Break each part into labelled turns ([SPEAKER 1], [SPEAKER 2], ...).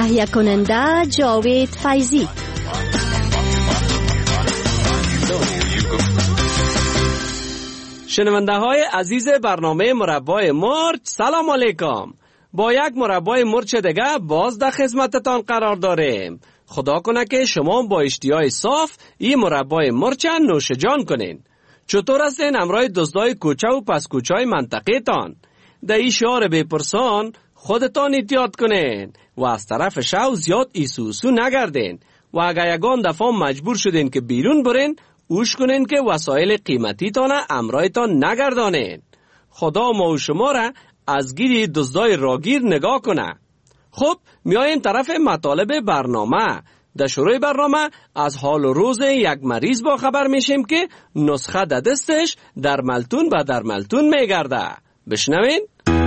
[SPEAKER 1] تهیه کننده جاوید فیضی.
[SPEAKER 2] شنونده های عزیز برنامه مربای مرچ، سلام علیکم. با یک مربای مرچ دیگه باز در خدمتتان قرار داریم. خدا کنه که شما با اشتیای صاف این مربای مرچ نوش جان کنین. چطور هستین همراه دوستای کوچه و پس کوچه های منطقه تان؟ در این شعار بپرسان خودتان احتیاط کنین و از طرف شو زیاد ایسوسو نگردین و اگر یگان دفعه مجبور شدین که بیرون برین، اوش کنین که وسایل قیمتی تانه امرایتان نگردانین. خدا ما و شما را از گیری دزدای راگیر نگاه کنه. خب میاییم طرف مطالب برنامه. در شروع برنامه از حال و روز یک مریض با خبر میشیم که نسخه در دستش در ملتون به در ملتون میگرده. بشنوین.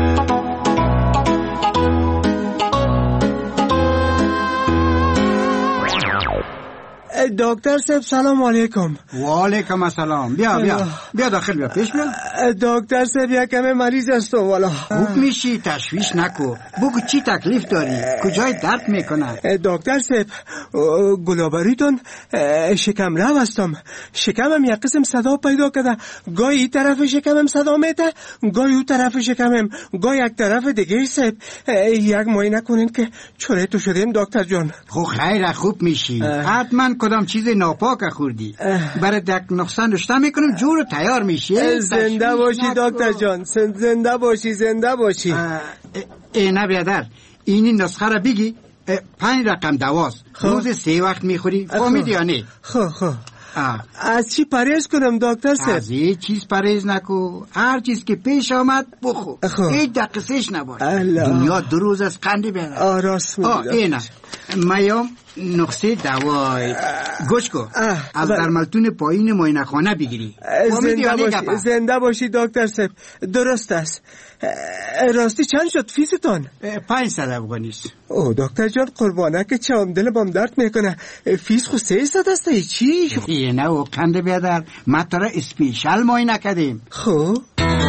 [SPEAKER 3] دکتر صاحب سلام علیکم.
[SPEAKER 4] و علیکم السلام. بیا داخل بیا پیش بیا.
[SPEAKER 3] دکتر صاحب یک کمی مریض هستم والا.
[SPEAKER 4] خوب میشی، تشویش نکو. بگو چی تکلیف داری؟ کجای درد میکنه؟
[SPEAKER 3] دکتر صاحب گلابریتون شکم رو هستم. شکمم یک قسم صدا پیدا کرده. گاهی این طرف شکمم صدا میده، گاهی اون طرف شکمم، گاهی یک طرف دیگه. صاحب یک معاینه کنین که چوره تو شدیم دکتر جان.
[SPEAKER 4] خیر خوب میشی. حتما کدام چیز ناپاک خوردی. برای دک نقصان رشته میکنم جور تیار میشی.
[SPEAKER 3] زنده باشی دکتر جان، زنده باشی.
[SPEAKER 4] نه بیادر، اینی نسخه را بگی. 5 رقم دواست. روز 3 وقت میخوری. فهمیدی یا نه؟
[SPEAKER 3] خب از چی پرهیز کنم دکتر صاحب؟
[SPEAKER 4] از هیچ چیز پرهیز نکو. هر چیز که پیش آمد بخو. هیچ دقیقش نباش. دنیا 2 روز از قندی بیادر.
[SPEAKER 3] راست میگی.
[SPEAKER 4] اینه میام نقصه دوای. گوش کو. از درملتون پایین معاینه خانه بگیری.
[SPEAKER 3] زنده باشی دکتر صاحب. درست است. راستی چند شد فیستون؟
[SPEAKER 4] 500 افغانی است.
[SPEAKER 3] او دکتر جان قربانه که چم دلم درد میکنه. فیس خو 300 است. چی؟
[SPEAKER 4] نه او کنده بیادر، ما تو را اسپیشال معاینه کردیم.
[SPEAKER 3] خب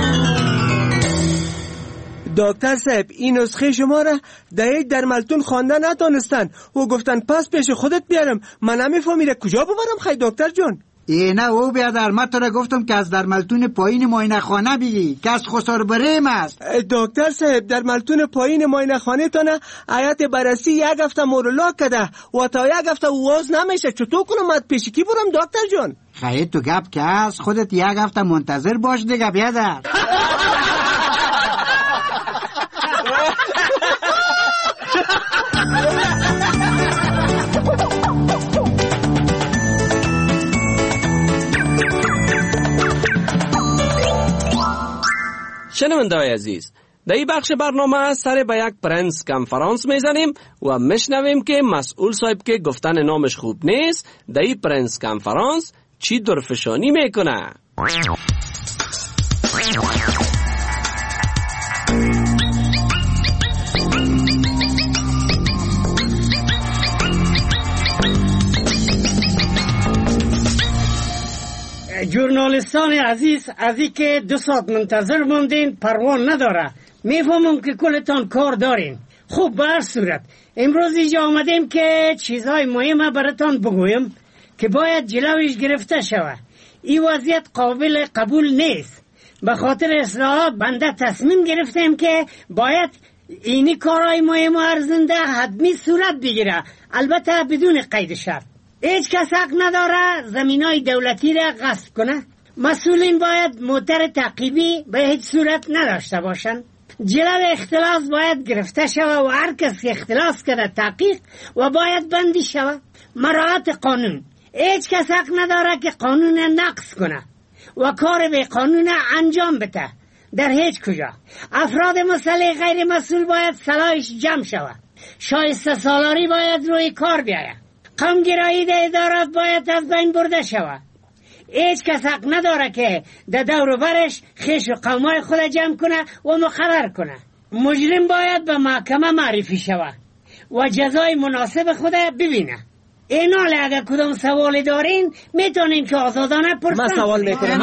[SPEAKER 3] دکتر صاحب این نسخه شما را در ملتون خوانده نتانستن و گفتن پس پیش خودت بیارم. من نمیفهمیدم کجا ببرم خیلی دکتر جان.
[SPEAKER 4] نه او بیادر، من تو را گفتم که از در ملتون پایین معاینه خانه بگی که از خسار بریم است.
[SPEAKER 3] دکتر صاحب در ملتون پایین معاینه خانه تانه آیت بررسی 1 هفته مورولا کده و تا 1 هفته واز نمیشه. چطور کنم مد پیش کی برم دکتر جان؟
[SPEAKER 4] خیلی تو گپ که از خودت 1 هفته منتظر باش دیگه بیادر.
[SPEAKER 2] شنونده‌های عزیز، در این بخش برنامه سر به یک پرنس کنفرانس میزنیم و میشنویم که مسئول صاحب که گفتن نامش خوب نیست در این پرنس کنفرانس چی درفشانی میکنه.
[SPEAKER 5] جورنالیستان عزیز، از این که 2 ساعت منتظر موندین پروان نداره. میفهمم که کلتان کار دارین. خوب به هر صورت امروز اینجا آمدیم که چیزهای مهمه براتان بگویم که باید جلوش گرفته شود. این وضعیت قابل قبول نیست. به خاطر اصلاحات بنده تصمیم گرفتیم که باید اینی کارهای مهم و ارزنده حتمی صورت بگیره، البته بدون قید شرط. هیچ کس حق نداره زمینای دولتی را غصب کنه. مسئولین باید موتر تعقیبی به هیچ صورت نداشته باشند. جلو اختلاس باید گرفته شود و هر کس که اختلاس کرده تحقیق و باید بندی شود. مراعات قانون. هیچ کس حق نداره که قانون نقض کنه و کار به قانون انجام بده در هیچ کجا. افراد مسئله غیر مسئول باید صلاحش جمع شود. شایسته سالاری باید روی کار بیاید. قومگرایی در ادارات باید از بین برده شود. هیچ کس حق نداره که در دور و برش خیش و قومای خود جمع کنه و مقرر کنه. مجرم باید به محکمه معرفی شود و جزای مناسب خود ببینه. این حال اگر کدام سوال دارین میتونین که آزادانه پرسن.
[SPEAKER 3] ما سوال میکنم.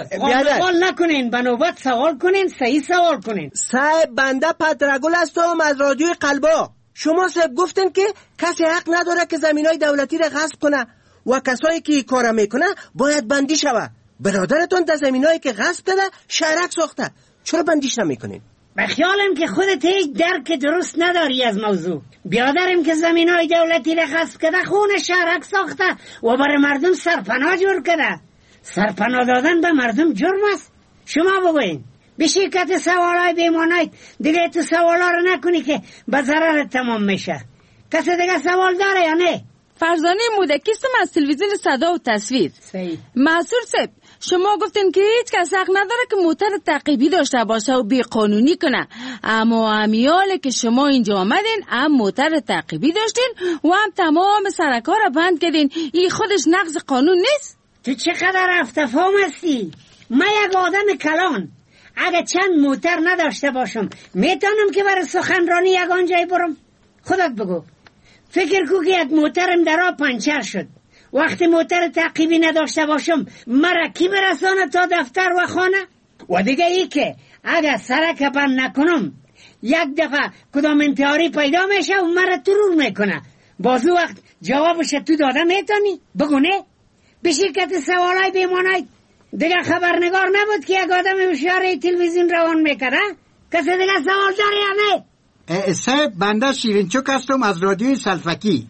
[SPEAKER 5] سوال نکنین، به نوبت سوال کنین، صحیح سوال کنین.
[SPEAKER 3] صاحب بنده پدرگل هستم از رادیوی قلبا. شما صاحب گفتن که کسی حق نداره که زمینای دولتی را غصب کنه و کسایی که کار میکنه باید بندی شوه. برادرتون در زمینایی که غصب کرده شهرک ساخته، چرا بندیش نمیکنین؟
[SPEAKER 5] بخیالم که خودت هیچ درک درست نداری از موضوع. بیادرم که زمینای دولتی را غصب کرده خون شهرک ساخته و برای مردم سرپناه جور کرده. سرپناه دادن به مردم جرم است. شما بگوین به شرکت سوالای بیمانایت دیگه تو سوالا رو نکنی که به ضرر تمام میشه. کسی دیگه سوال داره یا نه؟
[SPEAKER 6] فرزانه مودکیستم از تلویزیون صدا و تصویر.
[SPEAKER 5] صحیح.
[SPEAKER 6] منصور صاحب شما گفتین که هیچ کس حق نداره که موتر تعقیبی داشته باشه و بی قانونی کنه، اما امیاله که شما اینجا آمدین هم موتر تعقیبی داشتین و هم تمام سرکا را بند کردین. این خودش نقض قانون نیست؟
[SPEAKER 5] تو چقدر افتفام هستی؟ من یک آدم کلان اگه چند موتر نداشته باشم میتونم که برای سخنرانی یگان جای برم؟ خودت بگو. فکر کو که یک موترم در آب پنچر شد، وقتی موتر تعقیبی نداشته باشم مرا کی برسانه تا دفتر و خانه؟ و دیگه ای که اگه سرک بند نکنم یک دفعه کدام انتحاری پیدا میشه و مرا ترور میکنه. بازو وقت جوابش تو داده میتونی؟ بگو نه؟ به شرکت سوالای بیمانایت دیگه خبرنگار نبود که یک آدم اشاره تلویزیون روان میکنه؟ کسی دیگه سوال داره یا نه؟
[SPEAKER 4] صاحب بنده شیرینچوک هستم از رادیوی سلفکی.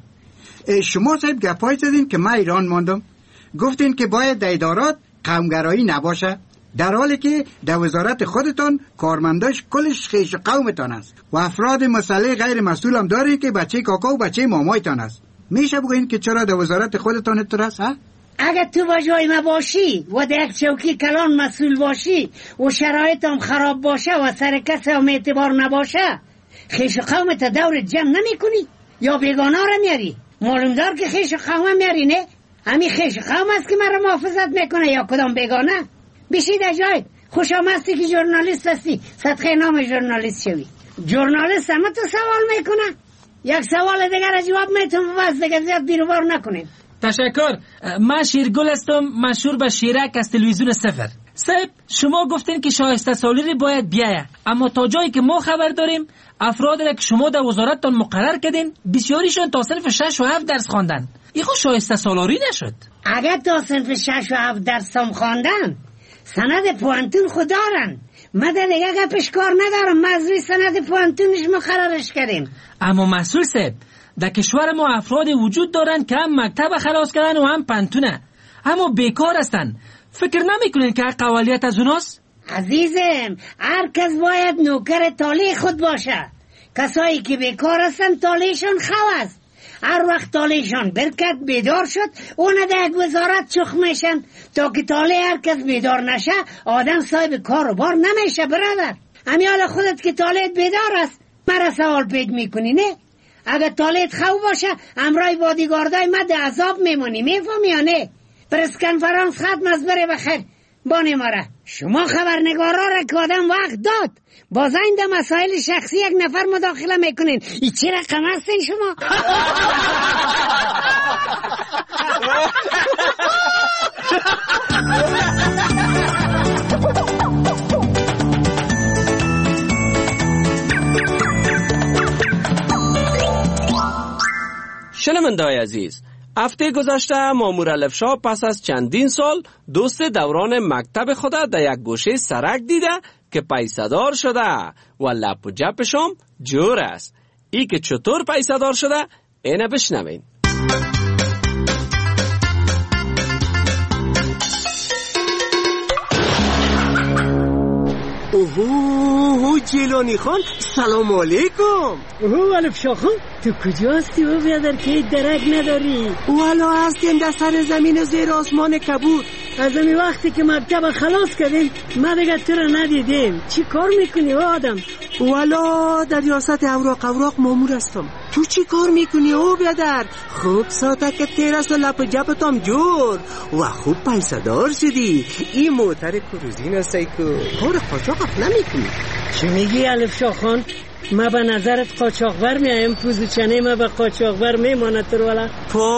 [SPEAKER 4] شما صاحب گپای زدین که من ایران ماندم، گفتین که باید در ادارات قومگرایی نباشه، در حالی که در وزارت خودتان کارمنداش کلش خیش قومتان است و افراد مسئله غیر مسئول هم داری که بچه کاکا و بچه مامایتان است. میشه بگوین که چرا در وزارت خودتان اتر است؟
[SPEAKER 5] اگه تو با جای ما باشی و در یک چوکی کلان مسئول باشی و شرایطم خراب باشه و سر کسی هم اعتبار نباشه، خیش قومت دور جمع نمی کنی یا بیگانه را میاری؟ معلوم دار که خیش قوم میاری نه؟ همین خیش قوم است که مرا محافظت میکنه یا کدام بیگانه؟ بشی در جای خوش آمدستی که جورنالیست هستی، صدقه نام جورنالیست شوی. جورنالیست همه تو سوال میکنه، یک سوال دیگر را جواب میتون بس دیگر زیاد بیروبار نکنیم.
[SPEAKER 7] تشکر. من شیرگل هستم، مشهور به شیرک از تلویزیون سفر. صاحب شما گفتین که شایسته سالاری باید بیایه، اما تا جایی که ما خبر داریم افرادی را که شما در وزارتتان مقرر کردین بسیاریشون تا صنف 6 و 7 درس خواندن. این خود شایسته سالاری نشد؟
[SPEAKER 5] اگر تا صنف 6 و 7 درس هم خواندن سند پوانتون خود دارن. من در دیگه گپش کار ندارم، مزوی سند پوانتونش مقررش کردیم.
[SPEAKER 7] اما مسئول صاحب در کشور ما افراد وجود دارن که هم مکتب خلاص کردن و هم پنتونه، اما بیکار هستن. فکر نمیکنین که قوالیت از اوناست؟
[SPEAKER 5] عزیزم هر کس باید نوکر تالی خود باشه. کسایی که بیکار هستن تالیشون خو است. هر وقت تالیشون برکت بیدار شد اون در یک وزارت چخ میشن تا که تالی هر کس بیدار نشه آدم صاحب کار و بار نمیشه. برادر امیال خودت که تالیت بیدار است مرا سوال پید میکنی نه؟ اگر تالیت خو باشه امرای بادیگاردای مد عذاب میمونی، میفهمی یا نه؟ پرس کنفرانس ختم از بره بخیر بانه ماره. شما خبرنگارا را که آدم وقت داد باز این در مسائل شخصی یک نفر مداخله میکنین. این چه رقم هستین شما؟
[SPEAKER 2] شنونده‌های عزیز، هفته گذشته مامور الفشا پس از چندین سال دوست دوران مکتب خود در یک گوشه سرک دیده که پیسه‌دار شده و لپ و جپشم جور است. ای که چطور پیسه‌دار شده اینه بشنوین.
[SPEAKER 3] اوه جیلانی خان سلام علیکم.
[SPEAKER 5] اوه الفشا خان تو کجا هستی و بیادر که درک نداری؟
[SPEAKER 3] والا هستیم در سر زمین زیر آسمان کبود.
[SPEAKER 5] از امی وقتی که مکتب خلاص کردیم ما دیگه تو را ندیدیم. چی کار میکنی او آدم؟
[SPEAKER 3] والا در ریاست اوراق مامور هستم. تو چی کار میکنی او بیادر؟ خوب ساته که تیرس و لپ جپتم جور و خوب پیسه دار شدی. این موتر کروزین هستی که کار قاچاق نمیکنی.
[SPEAKER 5] چی میگی الفشا خان؟ ما به نظرت قاچاقبر میایم؟ پوزوچنه ما به قاچاقبر میمانه تروالا؟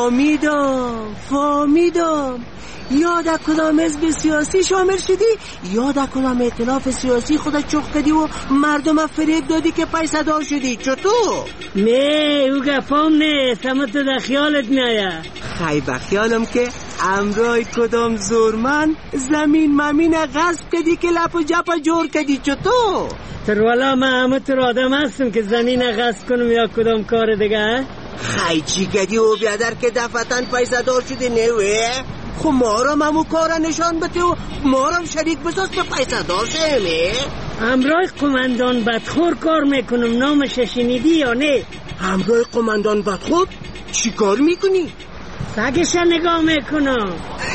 [SPEAKER 3] فهمیدم یاد کدام حزب سیاسی شامل شدی، یاد کدام ائتلاف سیاسی خودت چخ کردی و مردم فریب دادی که پیسه دار شدی. چطور؟
[SPEAKER 5] نه او گفام نیست، اما تو در خیالت میایه.
[SPEAKER 3] خیلی به خیالم که امرای کدام زورمن زمین ممین غصب کردی که لپ و جپ جور کردی. چطور؟
[SPEAKER 5] تروالا من همه تر آدم هستم که زمین غصب کنم یا کدام کار دیگه.
[SPEAKER 3] خیلی چی کردی و بیادر که دفتن پیسه دار شدی نوه؟ خب ما را همو کار نشان بده و ما را شریک بساز که پیسه دار شهمه.
[SPEAKER 5] همراه قماندان بدخور کار میکنم، نامش شنیدی یا نه؟
[SPEAKER 3] همراه قماندان بدخور؟ چی کار میکنی؟
[SPEAKER 5] سگش نگاه میکنم.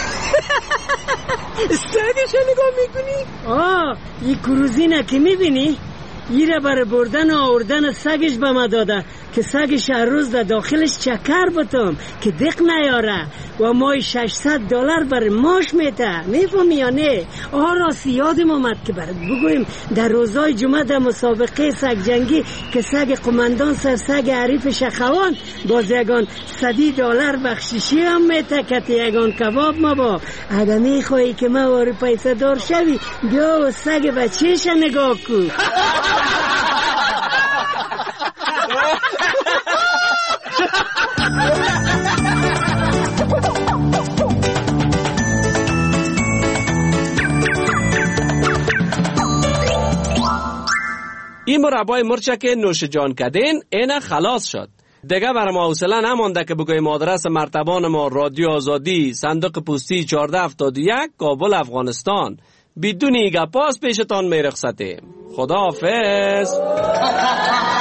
[SPEAKER 3] سگش نگاه میکنی؟
[SPEAKER 5] این کروزینه که میبینی؟ این را برای بردن و آوردن سگش به ما داده که سگش هر روز در داخلش چکر بتم که دق نیاره و مای $600 برای ماش میته. میفهمی یا نه؟ راستی یادم آمد که برات بگویم در روزای جمعه در مسابقه سگ جنگی که سگ قماندان سر سگ حریف شخوان باز یگان $100 بخشیشی هم میته که یگان کباب ما با. اگه میخوایی که ما واری پیسه دار شوی بیا و سگ بچهش نگاه کن.
[SPEAKER 2] این مربای مرچه که نوش جان کردین اینه خلاص شد. دیگه برای ما حوصله نمانده که بگویم آدرس مرتبان ما رادیو آزادی، صندوق پستی 1471 کابل افغانستان. بدون گپاس پیشتان میرخصتیم. خداحافظ.